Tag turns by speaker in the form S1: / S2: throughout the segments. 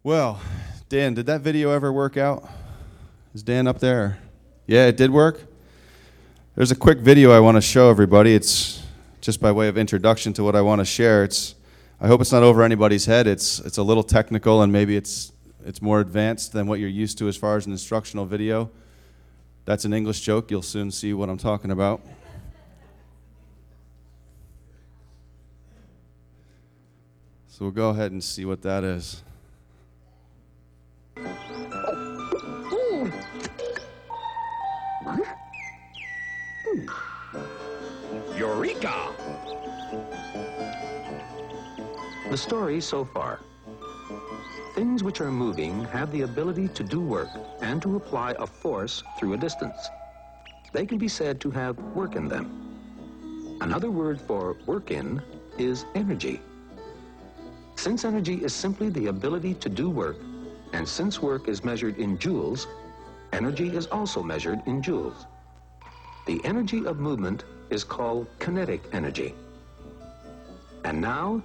S1: Well, Dan, did that video ever work out? Is Dan up there? Yeah, it did work? There's a quick video I want to show everybody. It's just by way of introduction to what I want to share. I hope it's not over anybody's head. It's a little technical, and maybe it's more advanced than what you're used to as far as an instructional video. That's an English joke. You'll soon see what I'm talking about. So we'll go ahead and see what that is.
S2: Eureka! The story so far. Things which are moving have the ability to do work and to apply a force through a distance. They can be said to have work in them. Another word for work in is energy. Since energy is simply the ability to do work, and since work is measured in joules, energy is also measured in joules. The energy of movement is called kinetic energy. And now,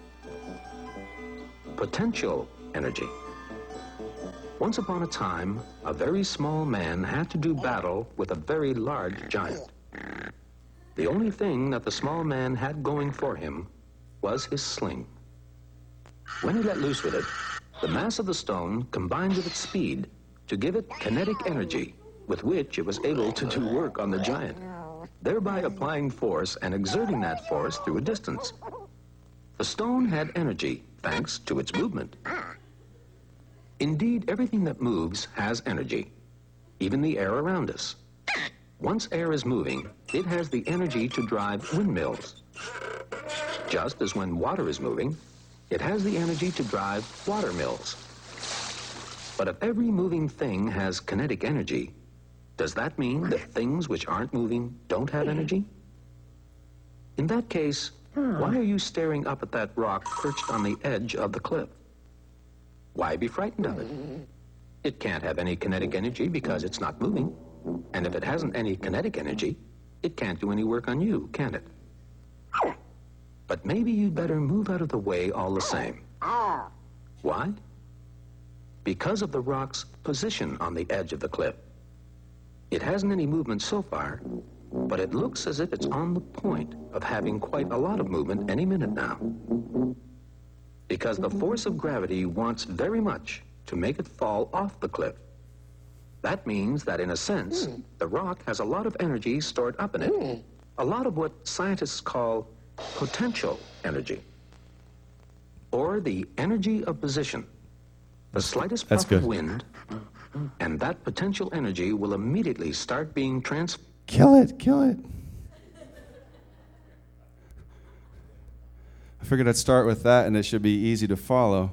S2: potential energy. Once upon a time, a very small man had to do battle with a very large giant. The only thing that the small man had going for him was his sling. When he let loose with it, the mass of the stone combined with its speed to give it kinetic energy with which it was able to do work on the giant, thereby applying force and exerting that force through a distance. The stone had energy thanks to its movement. Indeed, everything that moves has energy, even the air around us. Once air is moving, it has the energy to drive windmills. Just as when water is moving, it has the energy to drive water mills. But if every moving thing has kinetic energy, does that mean that things which aren't moving don't have energy? In that case, why are you staring up at that rock perched on the edge of the cliff? Why be frightened of it? It can't have any kinetic energy because it's not moving. And if it hasn't any kinetic energy, it can't do any work on you, can it? But maybe you'd better move out of the way all the same. Why? Because of the rock's position on the edge of the cliff. It hasn't any movement so far, but it looks as if it's on the point of having quite a lot of movement any minute now. Because the force of gravity wants very much to make it fall off the cliff. That means that in a sense, the rock has a lot of energy stored up in it. A lot of what scientists call potential energy, or the energy of position. The slightest puff of wind, and that potential energy will immediately start being transferred.
S1: Kill it. I figured I'd start with that, and it should be easy to follow.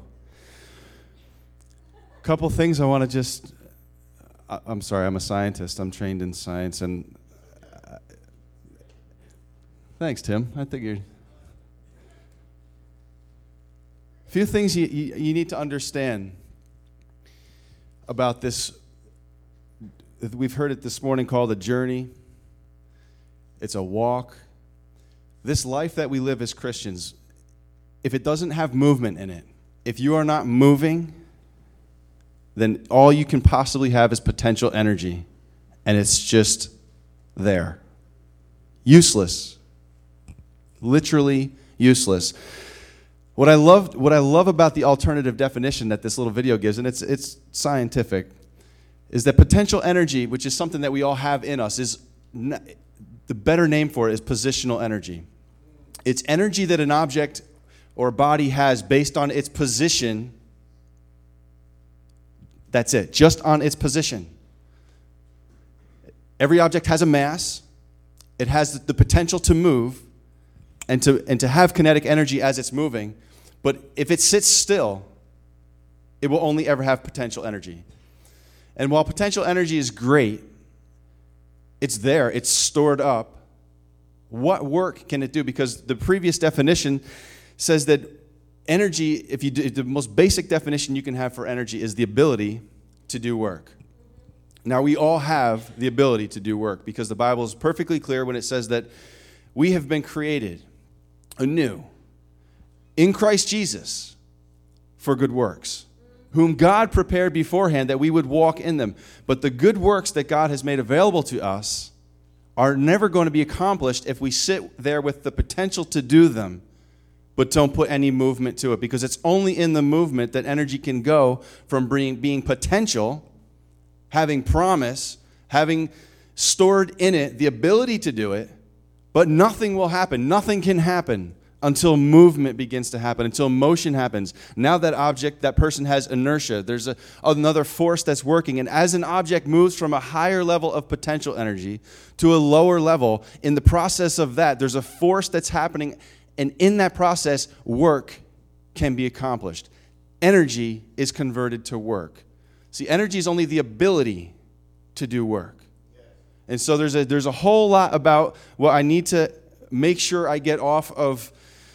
S1: A couple things I want to just... I'm sorry, I'm a scientist. I'm trained in science, and... Thanks, Tim. I think you're... A few things you need to understand about this. We've heard it this morning called a journey. It's a walk. This life that we live as Christians, if it doesn't have movement in it, if you are not moving, then all you can possibly have is potential energy, and it's just there. Useless. Literally useless. What I love about the alternative definition that this little video gives, and it's scientific, is that potential energy, which is something that we all have in us, is the better name for it is positional energy. It's energy that an object or body has based on its position. That's it, just on its position. Every object has a mass. It has the potential to move and to have kinetic energy as it's moving. But if it sits still, it will only ever have potential energy. And while potential energy is great, it's there, it's stored up. What work can it do? Because the previous definition says that energy, the most basic definition you can have for energy is the ability to do work. Now, we all have the ability to do work because the Bible is perfectly clear when it says that we have been created anew in Christ Jesus for good works, whom God prepared beforehand that we would walk in them. But the good works that God has made available to us are never going to be accomplished if we sit there with the potential to do them, but don't put any movement to it. Because it's only in the movement that energy can go from being potential, having promise, having stored in it the ability to do it, but nothing will happen. Nothing can happen until movement begins to happen, until motion happens. Now that object, that person has inertia. There's another force that's working. And as an object moves from a higher level of potential energy to a lower level, in the process of that, there's a force that's happening. And in that process, work can be accomplished. Energy is converted to work. See, energy is only the ability to do work. And so there's a whole lot about what I need to make sure I get off of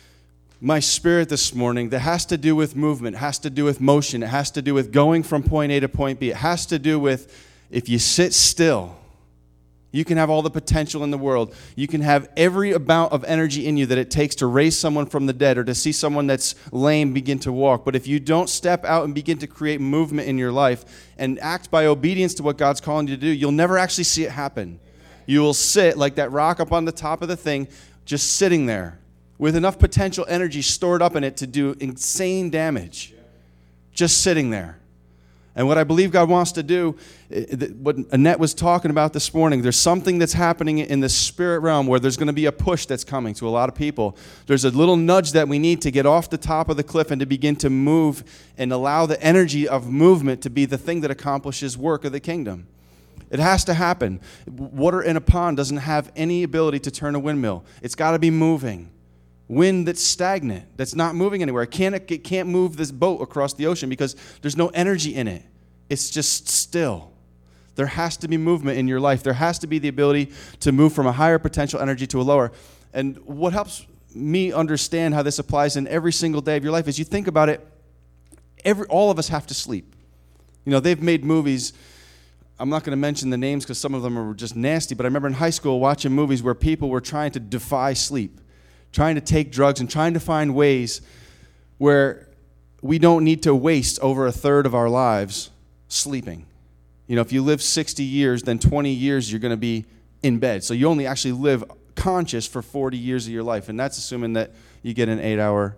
S1: my spirit this morning that has to do with movement, has to do with motion, it has to do with going from point A to point B. It has to do with if you sit still, you can have all the potential in the world. You can have every amount of energy in you that it takes to raise someone from the dead or to see someone that's lame begin to walk. But if you don't step out and begin to create movement in your life and act by obedience to what God's calling you to do, you'll never actually see it happen. You will sit like that rock up on the top of the thing, just sitting there with enough potential energy stored up in it to do insane damage. Just sitting there. And what I believe God wants to do, what Annette was talking about this morning, there's something that's happening in the spirit realm where there's going to be a push that's coming to a lot of people. There's a little nudge that we need to get off the top of the cliff and to begin to move and allow the energy of movement to be the thing that accomplishes work of the kingdom. It has to happen. Water in a pond doesn't have any ability to turn a windmill. It's got to be moving. Wind that's stagnant, that's not moving anywhere. It can't move this boat across the ocean because there's no energy in it. It's just still. There has to be movement in your life. There has to be the ability to move from a higher potential energy to a lower. And what helps me understand how this applies in every single day of your life is you think about it, all of us have to sleep. You know, they've made movies. I'm not going to mention the names because some of them are just nasty, but I remember in high school watching movies where people were trying to defy sleep, trying to take drugs and trying to find ways where we don't need to waste over a third of our lives sleeping. You know, if you live 60 years, then 20 years you're going to be in bed. So you only actually live conscious for 40 years of your life, and that's assuming that you get an 8-hour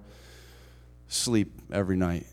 S1: sleep every night.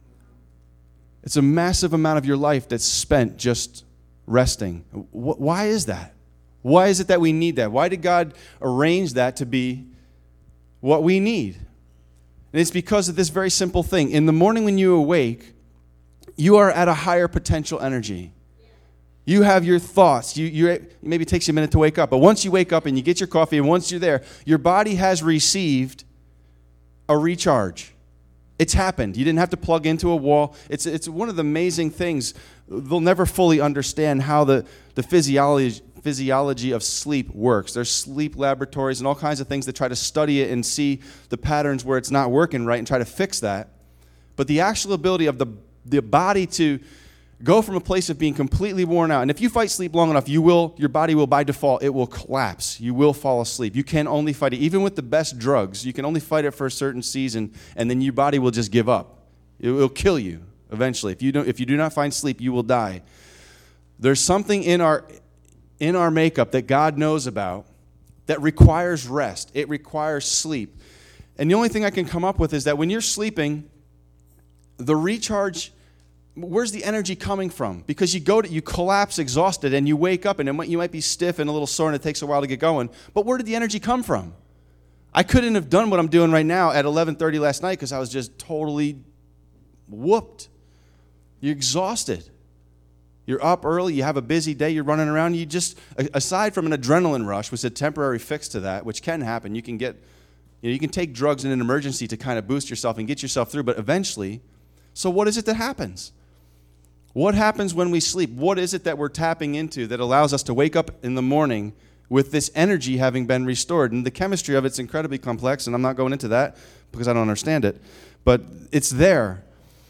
S1: It's a massive amount of your life that's spent just resting. Why is that? Why is it that we need that? Why did God arrange that to be what we need? And it's because of this very simple thing. In the morning when you awake, you are at a higher potential energy. You have your thoughts. Maybe it takes you a minute to wake up, but once you wake up and you get your coffee and once you're there, your body has received a recharge. It's happened. You didn't have to plug into a wall. It's one of the amazing things. They'll never fully understand how the physiology of sleep works. There's sleep laboratories and all kinds of things that try to study it and see the patterns where it's not working right and try to fix that. But the actual ability of the body to go from a place of being completely worn out. And if you fight sleep long enough, your body will, by default, it will collapse. You will fall asleep. You can only fight it. Even with the best drugs, you can only fight it for a certain season, and then your body will just give up. It will kill you eventually. If you do not find sleep, you will die. There's something in our makeup that God knows about that requires rest. It requires sleep. And the only thing I can come up with is that when you're sleeping, the recharge, where's the energy coming from? Because you collapse exhausted and you wake up and you might be stiff and a little sore and it takes a while to get going. But where did the energy come from? I couldn't have done what I'm doing right now at 11:30 last night because I was just totally whooped. You're exhausted. You're up early, you have a busy day, you're running around, you just, aside from an adrenaline rush, which is a temporary fix to that, which can happen, you can take drugs in an emergency to kind of boost yourself and get yourself through, but eventually, so what is it that happens? What happens when we sleep? What is it that we're tapping into that allows us to wake up in the morning with this energy having been restored? And the chemistry of it's incredibly complex, and I'm not going into that because I don't understand it, but it's there.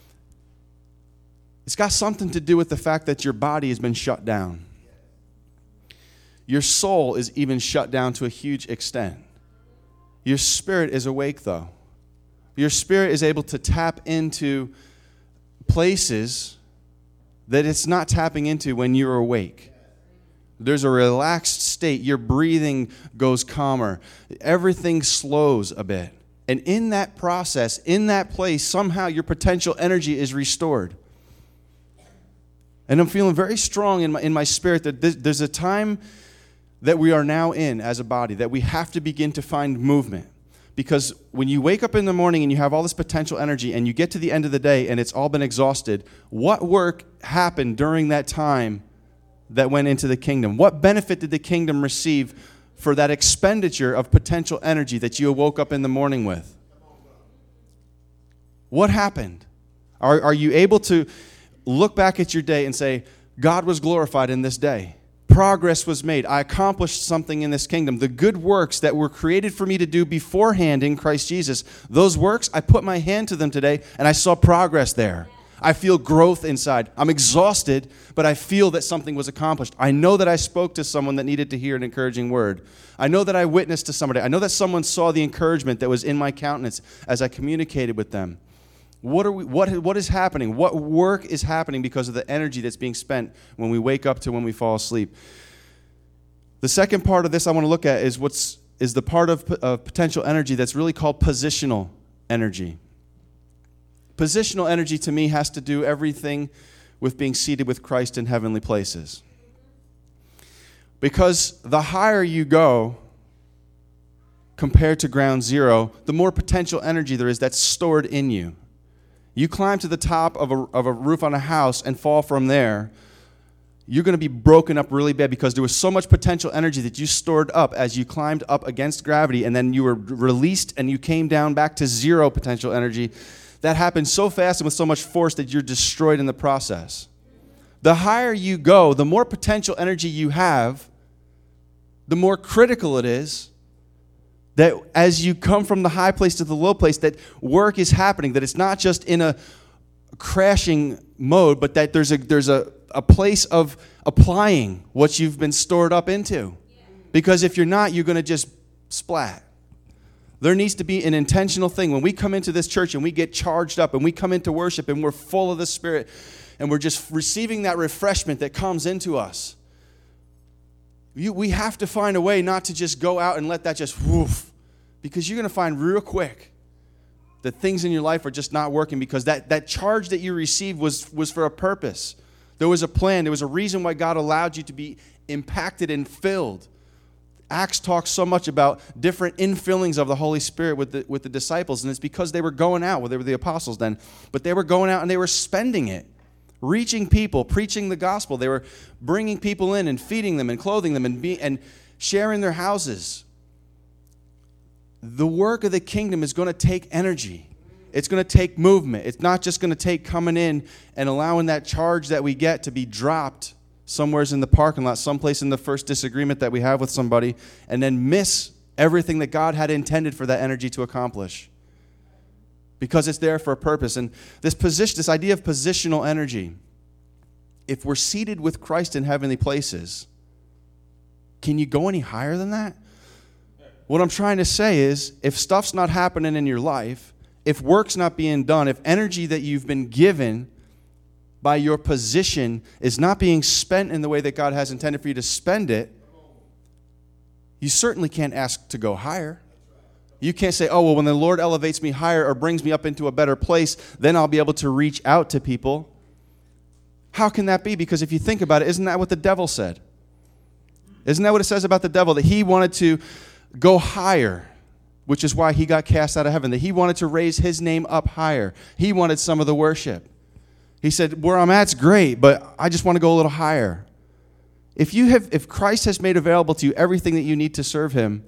S1: It's got something to do with the fact that your body has been shut down. Your soul is even shut down to a huge extent. Your spirit is awake, though. Your spirit is able to tap into places that it's not tapping into when you're awake. There's a relaxed state. Your breathing goes calmer. Everything slows a bit. And in that process, in that place, somehow your potential energy is restored. And I'm feeling very strong in my spirit that there's a time that we are now in as a body, that we have to begin to find movement. Because when you wake up in the morning and you have all this potential energy and you get to the end of the day and it's all been exhausted, what work happened during that time that went into the kingdom? What benefit did the kingdom receive for that expenditure of potential energy that you woke up in the morning with? What happened? Are you able to look back at your day and say, God was glorified in this day? Progress was made. I accomplished something in this kingdom. The good works that were created for me to do beforehand in Christ Jesus, those works, I put my hand to them today, and I saw progress there. I feel growth inside. I'm exhausted, but I feel that something was accomplished. I know that I spoke to someone that needed to hear an encouraging word. I know that I witnessed to somebody. I know that someone saw the encouragement that was in my countenance as I communicated with them. What is happening? What work is happening because of the energy that's being spent when we wake up to when we fall asleep? The second part of this I want to look at is the part of potential energy that's really called positional energy. Positional energy to me has to do everything with being seated with Christ in heavenly places. Because the higher you go compared to ground zero, the more potential energy there is that's stored in you. You climb to the top of a roof on a house and fall from there, you're going to be broken up really bad because there was so much potential energy that you stored up as you climbed up against gravity, and then you were released and you came down back to zero potential energy. That happened so fast and with so much force that you're destroyed in the process. The higher you go, the more potential energy you have, the more critical it is that as you come from the high place to the low place, that work is happening, that it's not just in a crashing mode, but that there's a place of applying what you've been stored up into. Because if you're not, you're going to just splat. There needs to be an intentional thing. When we come into this church and we get charged up and we come into worship and we're full of the Spirit and we're just receiving that refreshment that comes into us, we have to find a way not to just go out and let that just woof. Because you're going to find real quick that things in your life are just not working because that charge that you received was for a purpose. There was a plan. There was a reason why God allowed you to be impacted and filled. Acts talks so much about different infillings of the Holy Spirit with the disciples, and it's because they were going out. Well, they were the apostles then, but they were going out and they were spending it, reaching people, preaching the gospel. They were bringing people in and feeding them and clothing them and sharing their houses. The work of the kingdom is going to take energy. It's going to take movement. It's not just going to take coming in and allowing that charge that we get to be dropped somewhere in the parking lot, someplace in the first disagreement that we have with somebody, and then miss everything that God had intended for that energy to accomplish. Because it's there for a purpose. And this idea of positional energy, if we're seated with Christ in heavenly places, can you go any higher than that? What I'm trying to say is, if stuff's not happening in your life, if work's not being done, if energy that you've been given by your position is not being spent in the way that God has intended for you to spend it, you certainly can't ask to go higher. You can't say, oh, well, when the Lord elevates me higher or brings me up into a better place, then I'll be able to reach out to people. How can that be? Because if you think about it, isn't that what the devil said? Isn't that what it says about the devil? That he wanted to go higher, which is why he got cast out of heaven. That he wanted to raise his name up higher. He wanted some of the worship. He said, where I'm at's great, but I just want to go a little higher. If Christ has made available to you everything that you need to serve him,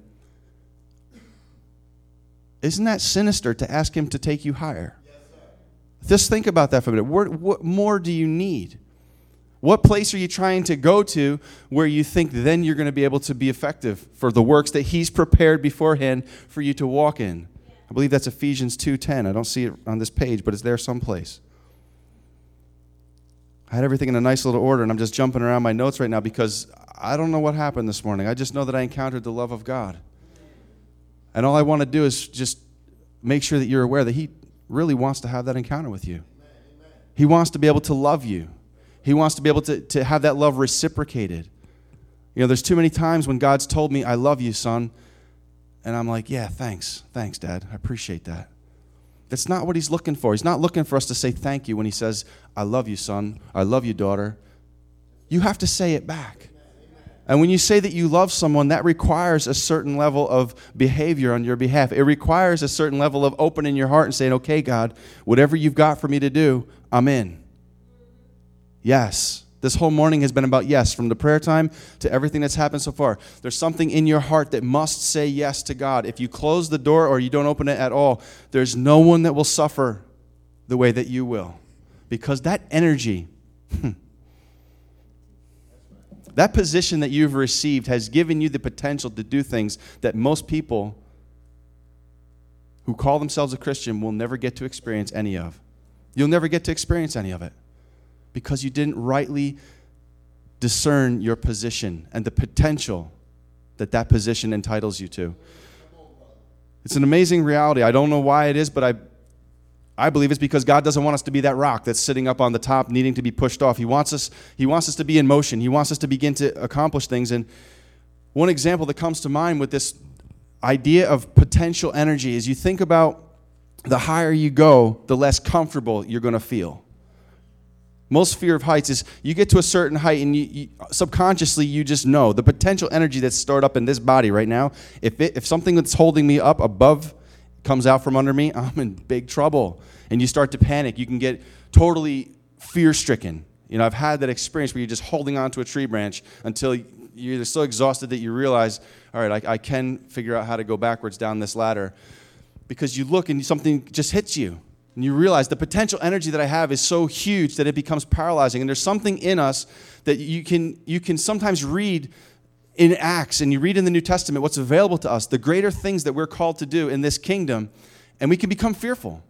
S1: isn't that sinister to ask him to take you higher? Yes, sir. Just think about that for a minute. What more do you need? What place are you trying to go to where you think then you're going to be able to be effective for the works that he's prepared beforehand for you to walk in? I believe that's Ephesians 2:10. I don't see it on this page, but it's there someplace. I had everything in a nice little order, and I'm just jumping around my notes right now because I don't know what happened this morning. I just know that I encountered the love of God. And all I want to do is just make sure that you're aware that he really wants to have that encounter with you. He wants to be able to love you. He wants to be able to have that love reciprocated. You know, there's too many times when God's told me, I love you, son. And I'm like, yeah, thanks. Thanks, Dad. I appreciate that. That's not what he's looking for. He's not looking for us to say thank you when he says, I love you, son. I love you, daughter. You have to say it back. And when you say that you love someone, that requires a certain level of behavior on your behalf. It requires a certain level of opening your heart and saying, okay, God, whatever you've got for me to do, I'm in. Yes. This whole morning has been about yes, from the prayer time to everything that's happened so far. There's something in your heart that must say yes to God. If you close the door or you don't open it at all, there's no one that will suffer the way that you will. Because that energy, that position that you've received has given you the potential to do things that most people who call themselves a Christian will never get to experience any of. You'll never get to experience any of it. Because you didn't rightly discern your position and the potential that that position entitles you to. It's an amazing reality. I don't know why it is, but I believe it's because God doesn't want us to be that rock that's sitting up on the top needing to be pushed off. He wants us to be in motion. He wants us to begin to accomplish things. And one example that comes to mind with this idea of potential energy is you think about the higher you go, the less comfortable you're going to feel. Most fear of heights is you get to a certain height and you subconsciously you just know the potential energy that's stored up in this body right now. If something that's holding me up above comes out from under me, I'm in big trouble. And you start to panic. You can get totally fear-stricken. You know, I've had that experience where you're just holding onto a tree branch until you're so exhausted that you realize, all right, I can figure out how to go backwards down this ladder. Because you look and something just hits you. And you realize the potential energy that I have is so huge that it becomes paralyzing. And there's something in us that you can sometimes read in Acts, and you read in the New Testament what's available to us, the greater things that we're called to do in this kingdom, and we can become fearful.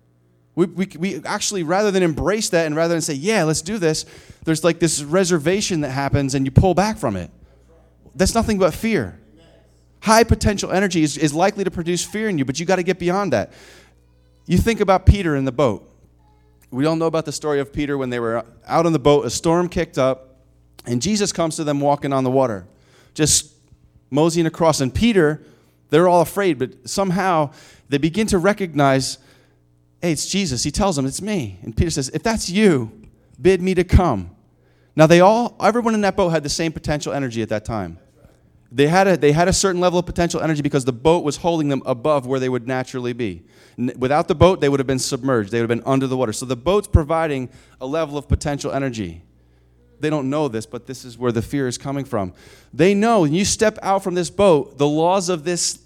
S1: We actually, rather than embrace that and rather than say, yeah, let's do this, there's like this reservation that happens and you pull back from it. That's nothing but fear. High potential energy is likely to produce fear in you, but you got to get beyond that. You think about Peter in the boat. We all know about the story of Peter when they were out on the boat, a storm kicked up, and Jesus comes to them walking on the water, just moseying across. And Peter, they're all afraid, but somehow they begin to recognize, hey, it's Jesus. He tells them, it's me. And Peter says, if that's you, bid me to come. Now everyone in that boat had the same potential energy at that time. They had a certain level of potential energy because the boat was holding them above where they would naturally be. Without the boat, they would have been submerged. They would have been under the water. So the boat's providing a level of potential energy. They don't know this, but this is where the fear is coming from. They know when you step out from this boat, the laws of this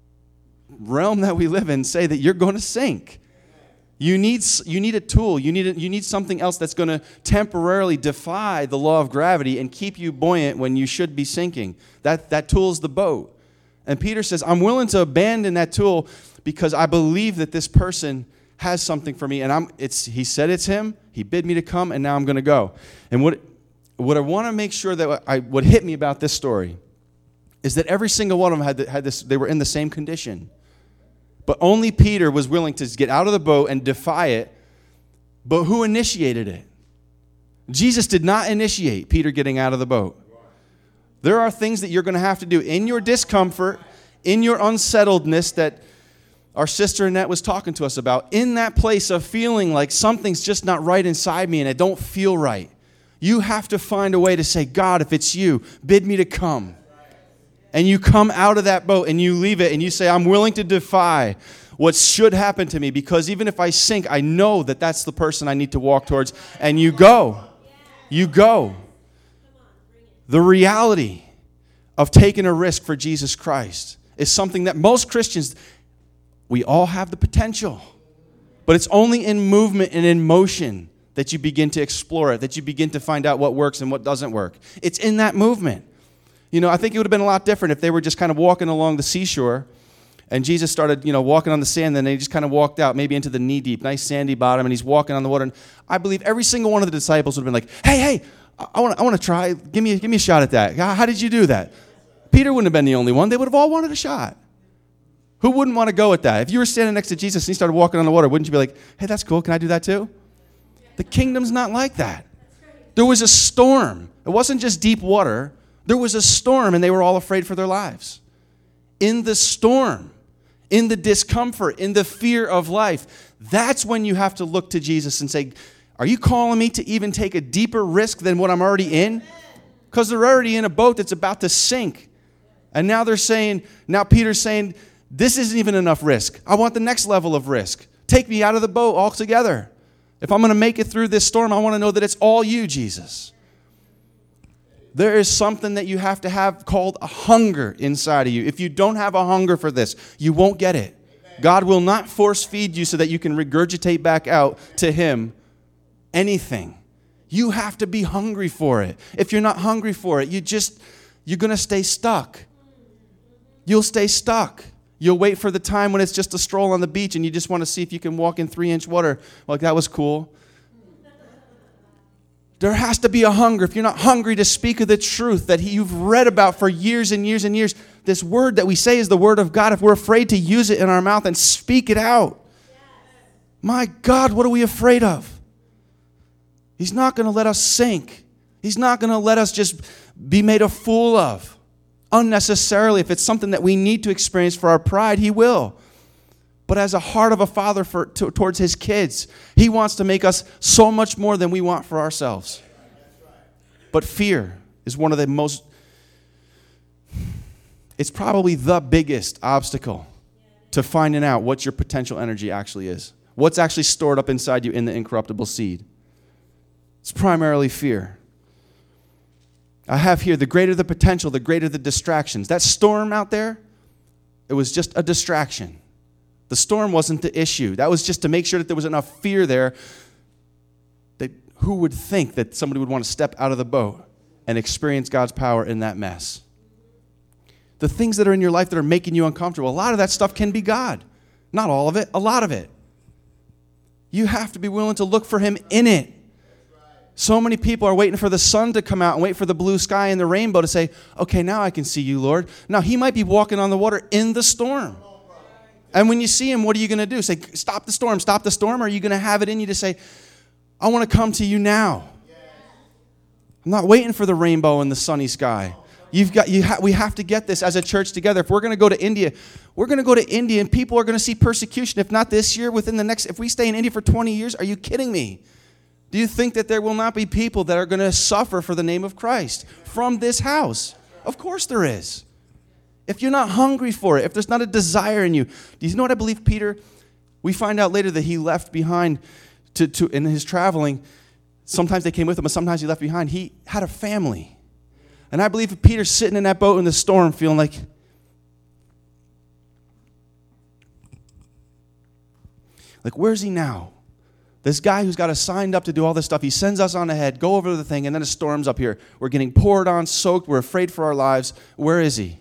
S1: realm that we live in say that you're going to sink. You need a tool. You need something else that's going to temporarily defy the law of gravity and keep you buoyant when you should be sinking. That tool is the boat. And Peter says, I'm willing to abandon that tool because I believe that this person has something for me. And he said it's him. He bid me to come, and now I'm going to go. And what I want to make sure that what hit me about this story is that every single one of them had this. They were in the same condition. But only Peter was willing to get out of the boat and defy it. But who initiated it? Jesus did not initiate Peter getting out of the boat. There are things that you're going to have to do in your discomfort, in your unsettledness that our sister Annette was talking to us about, in that place of feeling like something's just not right inside me and it don't feel right. You have to find a way to say, God, if it's you, bid me to come. And you come out of that boat and you leave it and you say, I'm willing to defy what should happen to me because even if I sink, I know that that's the person I need to walk towards. And you go. You go. The reality of taking a risk for Jesus Christ is something that most Christians, we all have the potential. But it's only in movement and in motion that you begin to explore it, that you begin to find out what works and what doesn't work. It's in that movement. You know, I think it would have been a lot different if they were just kind of walking along the seashore and Jesus started, walking on the sand, and they just kind of walked out maybe into the knee-deep, nice sandy bottom, and he's walking on the water. And I believe every single one of the disciples would have been like, hey, I want to try. Give me a shot at that. How did you do that? Peter wouldn't have been the only one. They would have all wanted a shot. Who wouldn't want to go at that? If you were standing next to Jesus and he started walking on the water, wouldn't you be like, hey, that's cool. Can I do that too? The kingdom's not like that. There was a storm. It wasn't just deep water. There was a storm, and they were all afraid for their lives. In the storm, in the discomfort, in the fear of life, that's when you have to look to Jesus and say, are you calling me to even take a deeper risk than what I'm already in? Because they're already in a boat that's about to sink. And now Peter's saying, this isn't even enough risk. I want the next level of risk. Take me out of the boat altogether. If I'm going to make it through this storm, I want to know that it's all you, Jesus. There is something that you have to have called a hunger inside of you. If you don't have a hunger for this, you won't get it. God will not force feed you so that you can regurgitate back out to Him anything. You have to be hungry for it. If you're not hungry for it, you're going to stay stuck. You'll stay stuck. You'll wait for the time when it's just a stroll on the beach and you just want to see if you can walk in 3-inch water. Like, that was cool. There has to be a hunger. If you're not hungry to speak of the truth that you've read about for years and years and years, this word that we say is the word of God, if we're afraid to use it in our mouth and speak it out, my God, what are we afraid of? He's not going to let us sink. He's not going to let us just be made a fool of unnecessarily. If it's something that we need to experience for our pride, He will. But as a heart of a father towards his kids, He wants to make us so much more than we want for ourselves. But fear is one of the most, it's probably the biggest obstacle to finding out what your potential energy actually is. What's actually stored up inside you in the incorruptible seed. It's primarily fear. I have here, the greater the potential, the greater the distractions. That storm out there, it was just a distraction. The storm wasn't the issue. That was just to make sure that there was enough fear there that who would think that somebody would want to step out of the boat and experience God's power in that mess. The things that are in your life that are making you uncomfortable, a lot of that stuff can be God. Not all of it, a lot of it. You have to be willing to look for Him in it. So many people are waiting for the sun to come out and wait for the blue sky and the rainbow to say, okay, now I can see you, Lord. Now, He might be walking on the water in the storm. And when you see Him, what are you going to do? Say, stop the storm, stop the storm? Or are you going to have it in you to say, I want to come to you now? I'm not waiting for the rainbow and the sunny sky. We have to get this as a church together. If we're going to go to India, we're going to go to India and people are going to see persecution. If not this year, if we stay in India for 20 years, are you kidding me? Do you think that there will not be people that are going to suffer for the name of Christ from this house? Of course there is. If you're not hungry for it, if there's not a desire in you. Do you know what I believe Peter? We find out later that he left behind in his traveling. Sometimes they came with him, but sometimes he left behind. He had a family. And I believe Peter's sitting in that boat in the storm feeling like, where's he now? This guy who's got us signed up to do all this stuff, he sends us on ahead, go over the thing, and then a storm's up here. We're getting poured on, soaked, we're afraid for our lives. Where is he?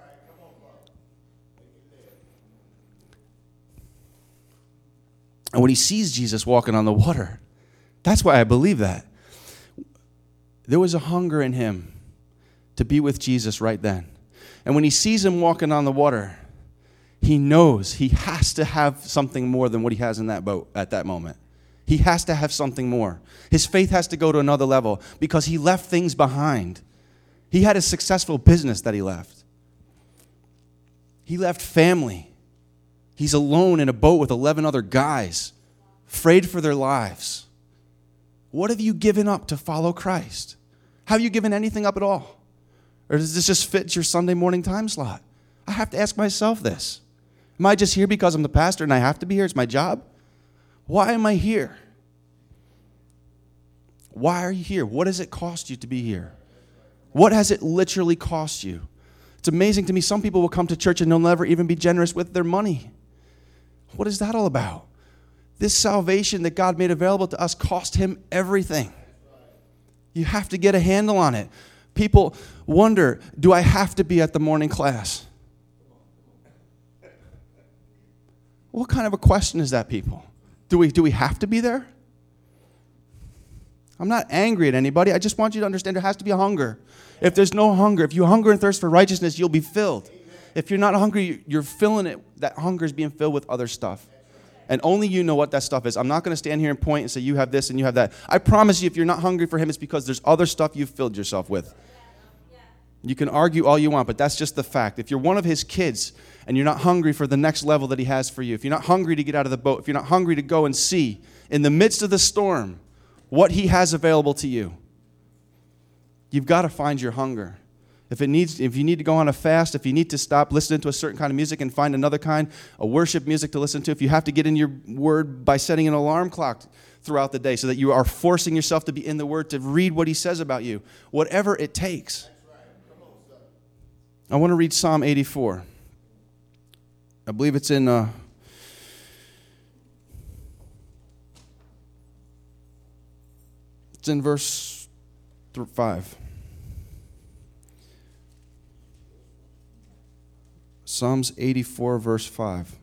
S1: And when he sees Jesus walking on the water, that's why I believe that. There was a hunger in him to be with Jesus right then. And when he sees him walking on the water, he knows he has to have something more than what he has in that boat at that moment. He has to have something more. His faith has to go to another level because he left things behind. He had a successful business that he left. He left family. He's alone in a boat with 11 other guys, afraid for their lives. What have you given up to follow Christ? Have you given anything up at all? Or does this just fit your Sunday morning time slot? I have to ask myself this. Am I just here because I'm the pastor and I have to be here? It's my job? Why am I here? Why are you here? What does it cost you to be here? What has it literally cost you? It's amazing to me. Some people will come to church and they'll never even be generous with their money. What is that all about? This salvation that God made available to us cost Him everything. You have to get a handle on it. People wonder, do I have to be at the morning class? What kind of a question is that, people? Do we have to be there? I'm not angry at anybody. I just want you to understand there has to be a hunger. If there's no hunger, if you hunger and thirst for righteousness, you'll be filled. If you're not hungry, you're filling it. That hunger is being filled with other stuff. And only you know what that stuff is. I'm not going to stand here and point and say you have this and you have that. I promise you, if you're not hungry for him, it's because there's other stuff you've filled yourself with. You can argue all you want, but that's just the fact. If you're one of his kids and you're not hungry for the next level that he has for you, if you're not hungry to get out of the boat, if you're not hungry to go and see in the midst of the storm what he has available to you, you've got to find your hunger. If you need to go on a fast, if you need to stop listening to a certain kind of music and find another kind, a worship music to listen to, if you have to get in your word by setting an alarm clock throughout the day so that you are forcing yourself to be in the word, to read what he says about you, whatever it takes. I want to read Psalm 84. I believe it's in verse 5. Psalms 84, verse 5.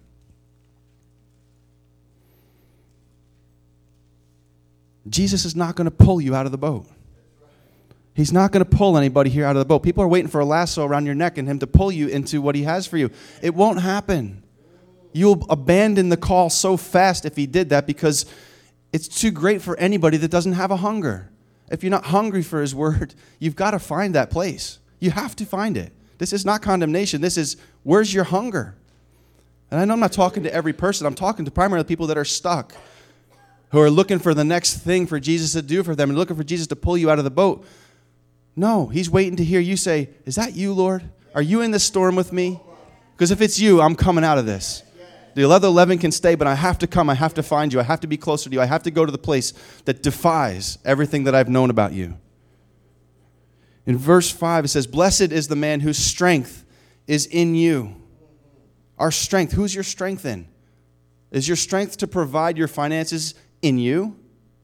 S1: Jesus is not going to pull you out of the boat. He's not going to pull anybody here out of the boat. People are waiting for a lasso around your neck and him to pull you into what he has for you. It won't happen. You'll abandon the call so fast if he did that, because it's too great for anybody that doesn't have a hunger. If you're not hungry for his word, you've got to find that place. You have to find it. This is not condemnation. This is, where's your hunger? And I know I'm not talking to every person. I'm talking to primarily people that are stuck, who are looking for the next thing for Jesus to do for them and looking for Jesus to pull you out of the boat. No, he's waiting to hear you say, is that you, Lord? Are you in this storm with me? Because if it's you, I'm coming out of this. The other 11 can stay, but I have to come. I have to find you. I have to be closer to you. I have to go to the place that defies everything that I've known about you. In verse 5, it says, blessed is the man whose strength is in you. Our strength. Who's your strength in? Is your strength to provide your finances in you?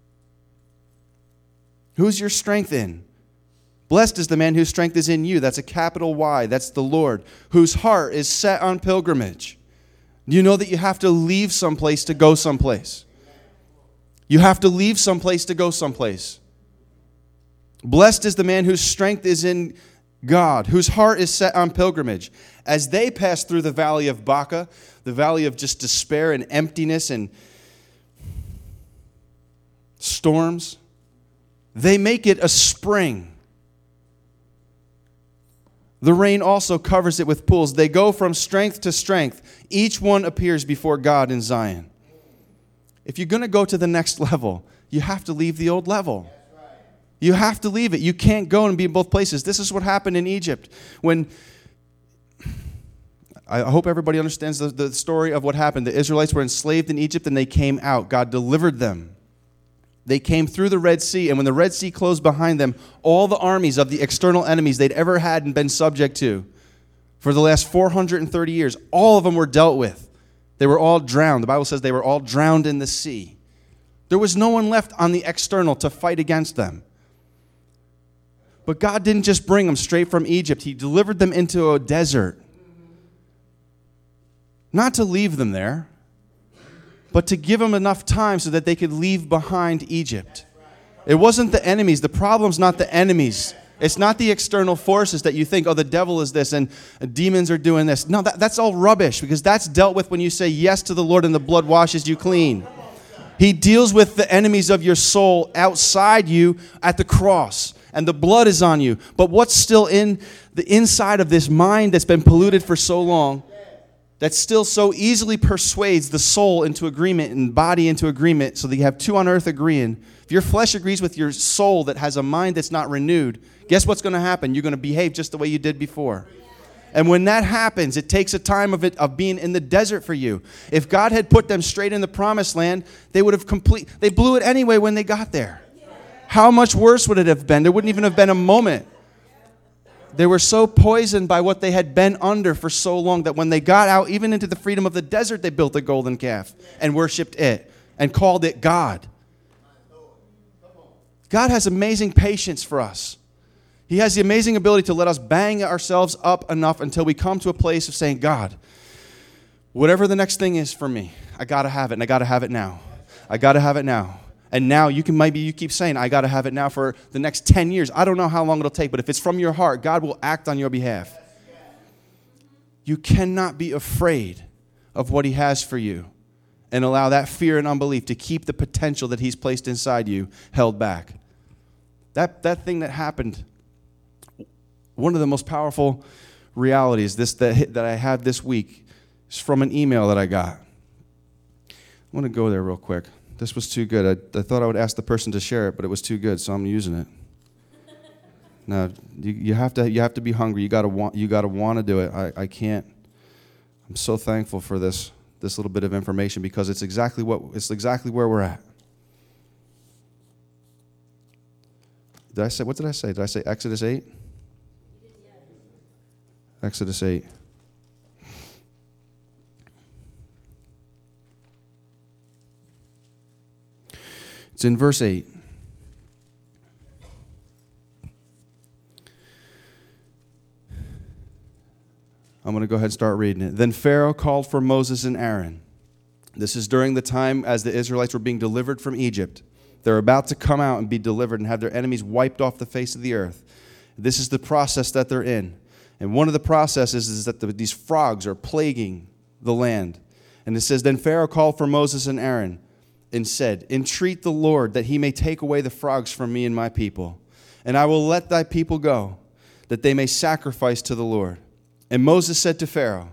S1: Who's your strength in? Blessed is the man whose strength is in you. That's a capital Y. That's the Lord. Whose heart is set on pilgrimage. You know that you have to leave someplace to go someplace. You have to leave someplace to go someplace. Blessed is the man whose strength is in God, whose heart is set on pilgrimage. As they pass through the valley of Baca, the valley of just despair and emptiness and storms, they make it a spring. The rain also covers it with pools. They go from strength to strength. Each one appears before God in Zion. If you're going to go to the next level, you have to leave the old level. You have to leave it. You can't go and be in both places. This is what happened in Egypt. When I hope everybody understands the story of what happened. The Israelites were enslaved in Egypt and they came out. God delivered them. They came through the Red Sea, and when the Red Sea closed behind them, all the armies of the external enemies they'd ever had and been subject to for the last 430 years, all of them were dealt with. They were all drowned. The Bible says they were all drowned in the sea. There was no one left on the external to fight against them. But God didn't just bring them straight from Egypt. He delivered them into a desert. Not to leave them there, but to give them enough time so that they could leave behind Egypt. It wasn't the enemies. The problem's not the enemies. It's not the external forces that you think, oh, the devil is this and demons are doing this. No, that's all rubbish, because that's dealt with when you say yes to the Lord and the blood washes you clean. He deals with the enemies of your soul outside you at the cross, and the blood is on you. But what's still in the inside of this mind that's been polluted for so long, that still so easily persuades the soul into agreement and body into agreement, so that you have two on earth agreeing. If your flesh agrees with your soul that has a mind that's not renewed, guess what's going to happen? You're going to behave just the way you did before. And when that happens, it takes a time of being in the desert for you. If God had put them straight in the promised land, they would have they blew it anyway when they got there. How much worse would it have been? There wouldn't even have been a moment. They were so poisoned by what they had been under for so long that when they got out, even into the freedom of the desert, they built a golden calf and worshiped it and called it God. God has amazing patience for us. He has the amazing ability to let us bang ourselves up enough until we come to a place of saying, God, whatever the next thing is for me, I got to have it, and I got to have it now. I got to have it now. And now you keep saying, I got to have it now for the next 10 years. I don't know how long it'll take, but if it's from your heart, God will act on your behalf. You cannot be afraid of what he has for you and allow that fear and unbelief to keep the potential that he's placed inside you held back. That thing that happened, one of the most powerful realities that I had this week is from an email that I got. I want to go there real quick. This was too good. I thought I would ask the person to share it, but it was too good, so I'm using it. Now, you have to be hungry. You got to want to do it. I can't. I'm so thankful for this little bit of information because it's exactly where we're at. What did I say? Did I say Exodus 8? Exodus 8. It's in verse 8. I'm going to go ahead and start reading it. Then Pharaoh called for Moses and Aaron. This is during the time as the Israelites were being delivered from Egypt. They're about to come out and be delivered and have their enemies wiped off the face of the earth. This is the process that they're in. And one of the processes is that these frogs are plaguing the land. And it says, Then Pharaoh called for Moses and Aaron and said, Entreat the Lord that he may take away the frogs from me and my people. And I will let thy people go, that they may sacrifice to the Lord. And Moses said to Pharaoh,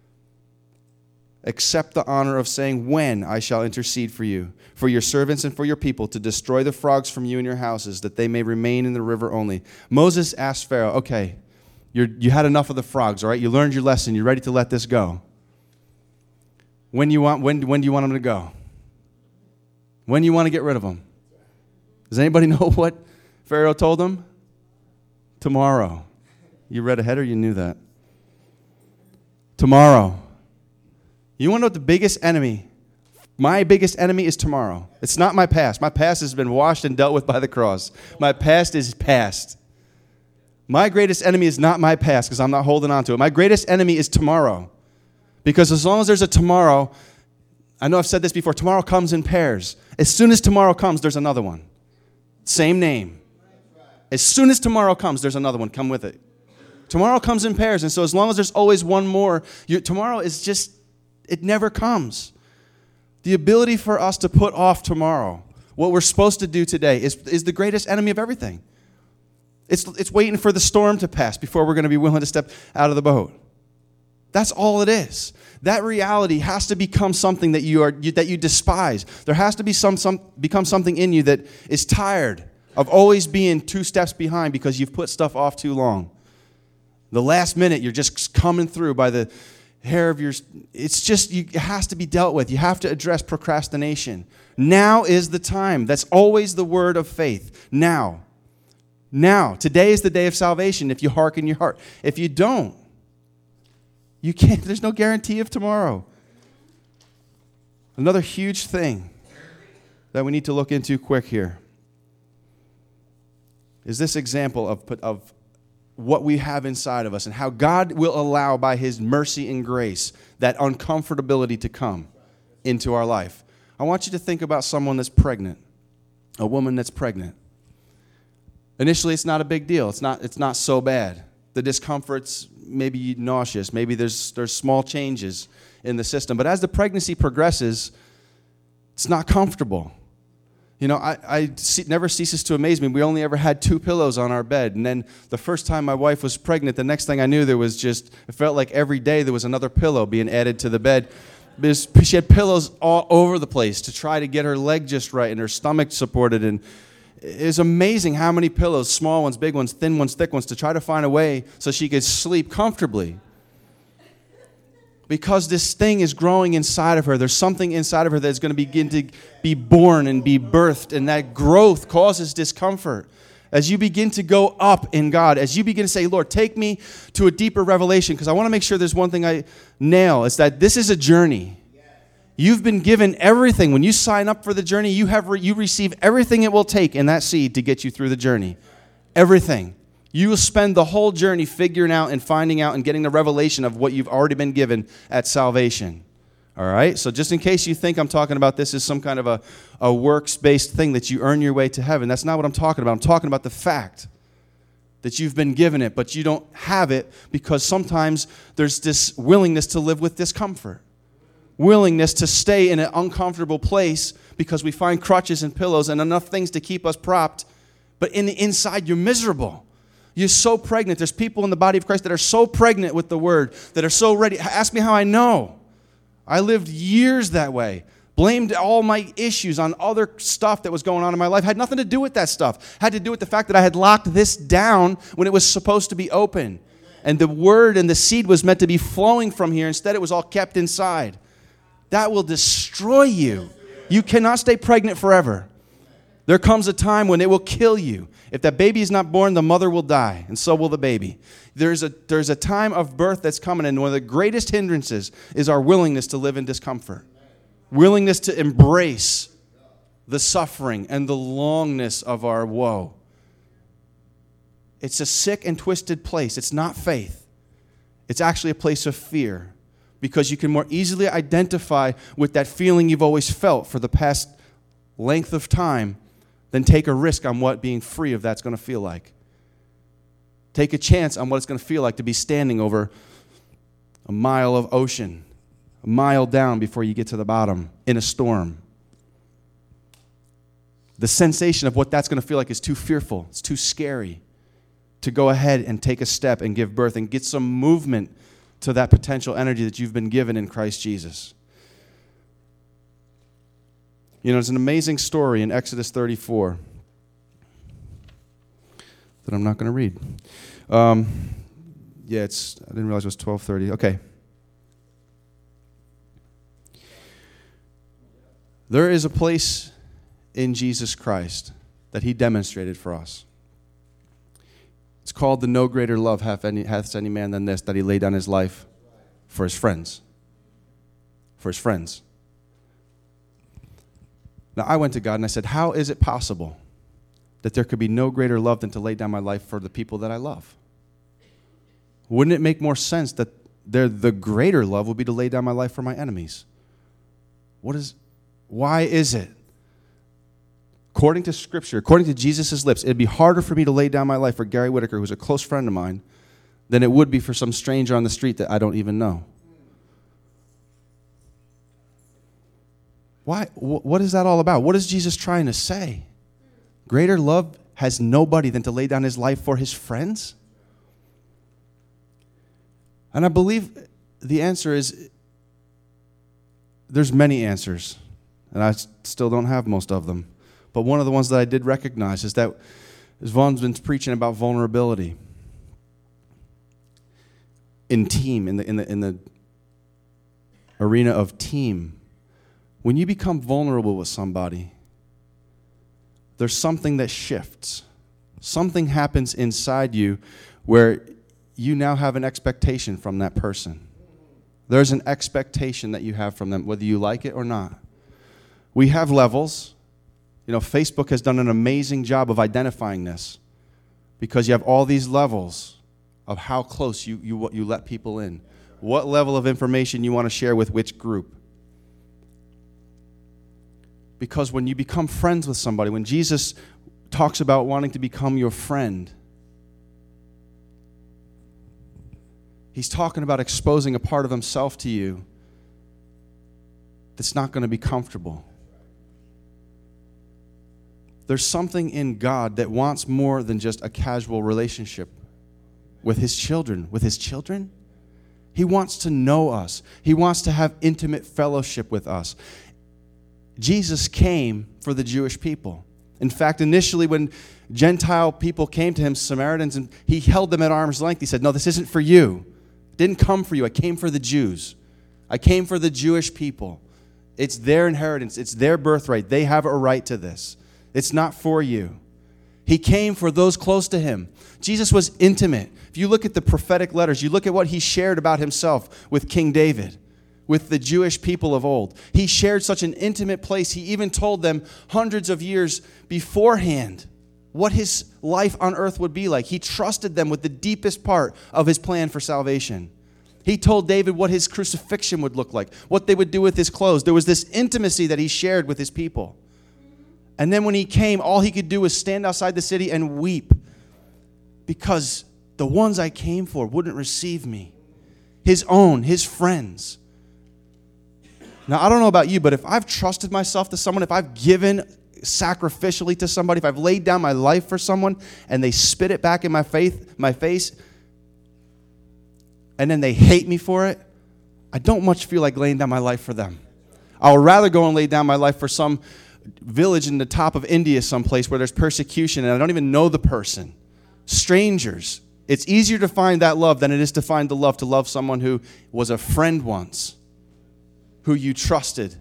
S1: Accept the honor of saying when I shall intercede for you, for your servants and for your people, to destroy the frogs from you and your houses, that they may remain in the river only. Moses asked Pharaoh, okay, you had enough of the frogs, all right? You learned your lesson. You're ready to let this go. When do you want them to go? When do you want to get rid of them? Does anybody know what Pharaoh told them? Tomorrow. You read ahead or you knew that? Tomorrow. You want to know what the biggest enemy? My biggest enemy is tomorrow. It's not my past. My past has been washed and dealt with by the cross. My past is past. My greatest enemy is not my past because I'm not holding on to it. My greatest enemy is tomorrow. Because as long as there's a tomorrow, I know I've said this before, tomorrow comes in pairs. As soon as tomorrow comes, there's another one. Same name. As soon as tomorrow comes, there's another one. Come with it. Tomorrow comes in pairs, and so as long as there's always one more, tomorrow is just, it never comes. The ability for us to put off tomorrow, what we're supposed to do today, is the greatest enemy of everything. It's waiting for the storm to pass before we're going to be willing to step out of the boat. That's all it is. That reality has to become something that you despise. There has to be become something in you that is tired of always being 2 steps behind because you've put stuff off too long. The last minute, you're just coming through by the hair of your... it has to be dealt with. You have to address procrastination. Now is the time. That's always the word of faith. Now. Now. Today is the day of salvation if you hearken your heart. If you don't, you can't. There's no guarantee of tomorrow. Another huge thing that we need to look into quick here is this example of what we have inside of us and how God will allow by his mercy and grace that uncomfortability to come into our life. I want you to think about someone that's pregnant, a woman that's pregnant. Initially, it's not a big deal. It's not so bad. The discomfort's maybe nauseous. Maybe there's small changes in the system. But as the pregnancy progresses, it's not comfortable. You know, never ceases to amaze me. We only ever had 2 pillows on our bed. And then the first time my wife was pregnant, the next thing I knew, it felt like every day there was another pillow being added to the bed. She had pillows all over the place to try to get her leg just right and her stomach supported. And it's amazing how many pillows, small ones, big ones, thin ones, thick ones, to try to find a way so she could sleep comfortably. Because this thing is growing inside of her. There's something inside of her that's going to begin to be born and be birthed. And that growth causes discomfort. As you begin to go up in God, as you begin to say, Lord, take me to a deeper revelation. Because I want to make sure there's one thing I nail. It's that this is a journey. You've been given everything. When you sign up for the journey, you receive everything it will take in that seed to get you through the journey. Everything. You will spend the whole journey figuring out and finding out and getting the revelation of what you've already been given at salvation. All right? So just in case you think I'm talking about this as some kind of a works-based thing that you earn your way to heaven, that's not what I'm talking about. I'm talking about the fact that you've been given it, but you don't have it because sometimes there's this willingness to live with discomfort. willingness to stay in an uncomfortable place because we find crutches and pillows and enough things to keep us propped, but in the inside you're miserable. You're so pregnant. There's people in the body of Christ that are so pregnant with the word, that are so ready. Ask me how I know. I lived years that way. Blamed all my issues on other stuff that was going on in my life. Had nothing to do with that stuff. Had to do with the fact that I had locked this down when it was supposed to be open. And the word and the seed was meant to be flowing from here. Instead, it was all kept inside. That will destroy you. You cannot stay pregnant forever. There comes a time when it will kill you. If that baby is not born, the mother will die, and so will the baby. There's a time of birth that's coming, and one of the greatest hindrances is our willingness to live in discomfort. Willingness to embrace the suffering and the longness of our woe. It's a sick and twisted place. It's not faith. It's actually a place of fear, because you can more easily identify with that feeling you've always felt for the past length of time than take a risk on what being free of that's going to feel like. Take a chance on what it's going to feel like to be standing over a mile of ocean, a mile down before you get to the bottom in a storm. The sensation of what that's going to feel like is too fearful. It's too scary to go ahead and take a step and give birth and get some movement to that potential energy that you've been given in Christ Jesus. You know, there's an amazing story in Exodus 34 that I'm not going to read. I didn't realize it was 12:30. Okay. There is a place in Jesus Christ that he demonstrated for us. It's called the no greater love hath any man than this, that he laid down his life for his friends. For his friends. Now, I went to God and I said, how is it possible that there could be no greater love than to lay down my life for the people that I love? Wouldn't it make more sense that the greater love would be to lay down my life for my enemies? Why is it? According to Scripture, according to Jesus' lips, it'd be harder for me to lay down my life for Gary Whitaker, who's a close friend of mine, than it would be for some stranger on the street that I don't even know. Why? What is that all about? What is Jesus trying to say? Greater love has nobody than to lay down his life for his friends? And I believe the answer is, there's many answers, and I still don't have most of them. But one of the ones that I did recognize is that, as Vaughn's been preaching about vulnerability in team, in the arena of team. When you become vulnerable with somebody, there's something that shifts. Something happens inside you where you now have an expectation from that person. There's an expectation that you have from them, whether you like it or not. We have levels. You know, Facebook has done an amazing job of identifying this, because you have all these levels of how close you let people in. What level of information you want to share with which group. Because when you become friends with somebody, when Jesus talks about wanting to become your friend, he's talking about exposing a part of himself to you that's not going to be comfortable. There's something in God that wants more than just a casual relationship with his children. With his children? He wants to know us. He wants to have intimate fellowship with us. Jesus came for the Jewish people. In fact, initially when Gentile people came to him, Samaritans, and he held them at arm's length, he said, no, this isn't for you. It didn't come for you. I came for the Jews. I came for the Jewish people. It's their inheritance. It's their birthright. They have a right to this. It's not for you. He came for those close to him. Jesus was intimate. If you look at the prophetic letters, you look at what he shared about himself with King David, with the Jewish people of old. He shared such an intimate place. He even told them hundreds of years beforehand what his life on earth would be like. He trusted them with the deepest part of his plan for salvation. He told David what his crucifixion would look like, what they would do with his clothes. There was this intimacy that he shared with his people. And then when he came, all he could do was stand outside the city and weep, because the ones I came for wouldn't receive me. His own, his friends. Now, I don't know about you, but if I've trusted myself to someone, if I've given sacrificially to somebody, if I've laid down my life for someone and they spit it back in my face, and then they hate me for it, I don't much feel like laying down my life for them. I would rather go and lay down my life for some village in the top of India someplace where there's persecution and I don't even know the person. Strangers. It's easier to find that love than it is to find the love to love someone who was a friend once, who you trusted.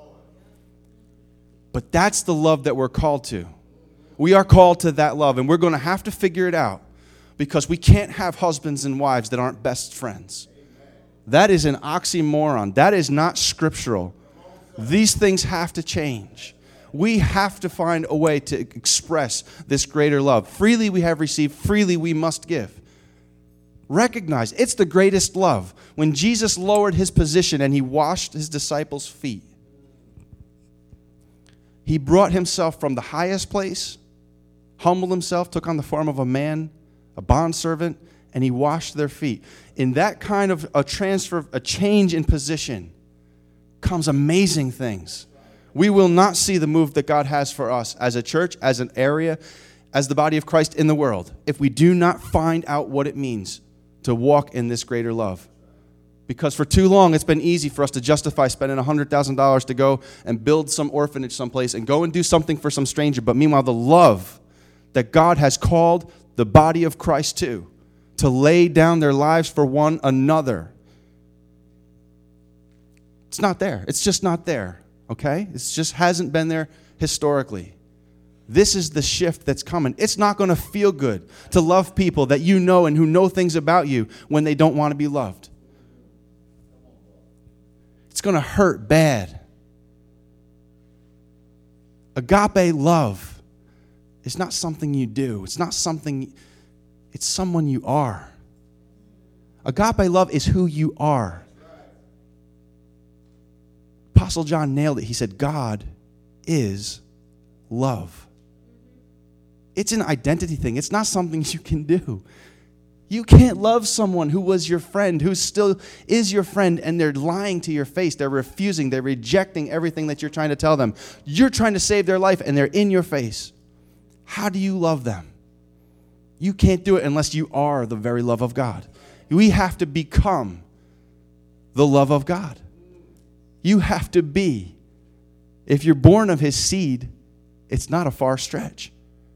S1: But that's the love that we're called to. We are called to that love, and we're going to have to figure it out because we can't have husbands and wives that aren't best friends. That is an oxymoron. That is not scriptural. These things have to change. We have to find a way to express this greater love. Freely we have received, freely we must give. Recognize it's the greatest love. When Jesus lowered his position and he washed his disciples' feet, he brought himself from the highest place, humbled himself, took on the form of a man, a bondservant, and he washed their feet. In that kind of a transfer, a change in position, comes amazing things. We will not see the move that God has for us as a church, as an area, as the body of Christ in the world, if we do not find out what it means to walk in this greater love. Because for too long, it's been easy for us to justify spending $100,000 to go and build some orphanage someplace and go and do something for some stranger. But meanwhile, the love that God has called the body of Christ to lay down their lives for one another, it's not there. It's just not there, okay? It just hasn't been there historically. This is the shift that's coming. It's not going to feel good to love people that you know and who know things about you when they don't want to be loved. It's going to hurt bad. Agape love is not something you do. It's not something, it's someone you are. Agape love is who you are. Apostle John nailed it. He said, God is love. It's an identity thing. It's not something you can do. You can't love someone who was your friend, who still is your friend, and they're lying to your face. They're refusing. They're rejecting everything that you're trying to tell them. You're trying to save their life, and they're in your face. How do you love them? You can't do it unless you are the very love of God. We have to become the love of God. You have to be. If you're born of his seed, it's not a far stretch.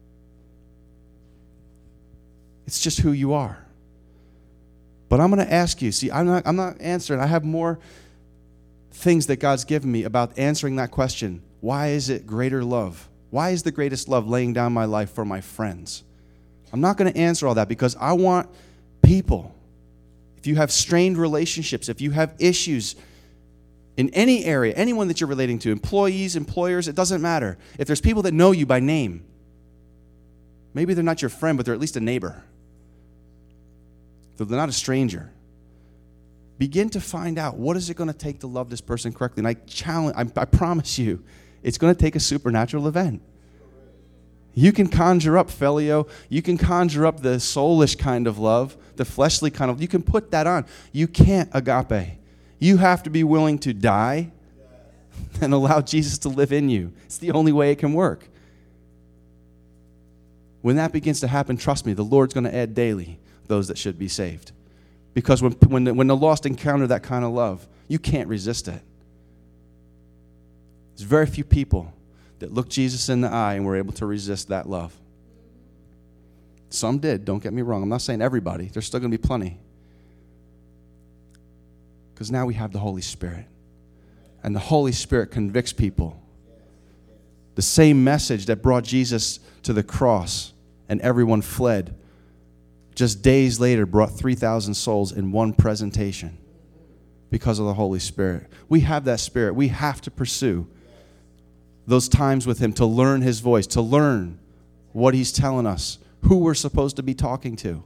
S1: It's just who you are. But I'm going to ask you, see, I'm not answering. I have more things that God's given me about answering that question. Why is it greater love? Why is the greatest love laying down my life for my friends? I'm not going to answer all that because I want people. If you have strained relationships, if you have issues in any area, anyone that you're relating to, employees, employers, it doesn't matter. If there's people that know you by name, maybe they're not your friend, but they're at least a neighbor. They're not a stranger. Begin to find out what is it going to take to love this person correctly. And I promise you, it's going to take a supernatural event. You can conjure up phileo. You can conjure up the soulish kind of love, the fleshly kind of. You can put that on. You can't agape. You have to be willing to die and allow Jesus to live in you. It's the only way it can work. When that begins to happen, trust me, the Lord's going to add daily those that should be saved. Because when the lost encounter that kind of love, you can't resist it. There's very few people that look Jesus in the eye and were able to resist that love. Some did, don't get me wrong. I'm not saying everybody. There's still going to be plenty. Because now we have the Holy Spirit. And the Holy Spirit convicts people. The same message that brought Jesus to the cross and everyone fled, just days later brought 3,000 souls in one presentation because of the Holy Spirit. We have that Spirit. We have to pursue those times with him to learn his voice, to learn what he's telling us, who we're supposed to be talking to.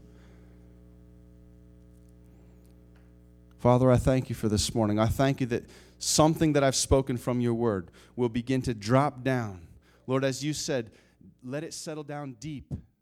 S1: Father, I thank you for this morning. I thank you that something that I've spoken from your word will begin to drop down. Lord, as you said, let it settle down deep